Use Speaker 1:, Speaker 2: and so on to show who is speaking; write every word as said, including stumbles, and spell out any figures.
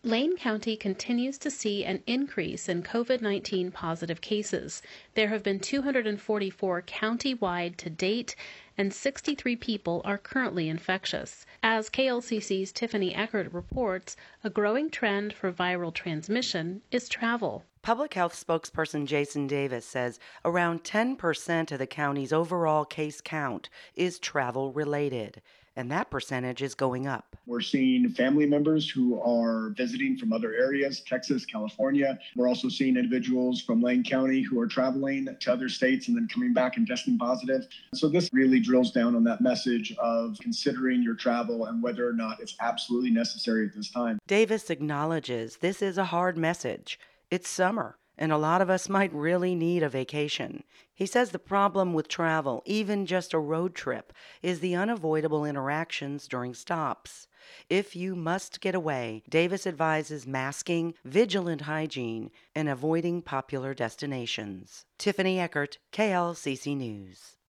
Speaker 1: Lane County continues to see an increase in COVID nineteen positive cases. There have been two hundred forty-four county-wide to date, and sixty-three people are currently infectious. As K L C C's Tiffany Eckert reports, a growing trend for viral transmission is travel.
Speaker 2: Public health spokesperson Jason Davis says around ten percent of the county's overall case count is travel-related, and that percentage is going up.
Speaker 3: We're seeing family members who are visiting from other areas, Texas, California. We're also seeing individuals from Lane County who are traveling to other states and then coming back and testing positive. So this really drills down on that message of considering your travel and whether or not it's absolutely necessary at this time.
Speaker 2: Davis acknowledges this is a hard message. It's summer, and a lot of us might really need a vacation. He says the problem with travel, even just a road trip, is the unavoidable interactions during stops. If you must get away, Davis advises masking, vigilant hygiene, and avoiding popular destinations. Tiffany Eckert, K L C C News.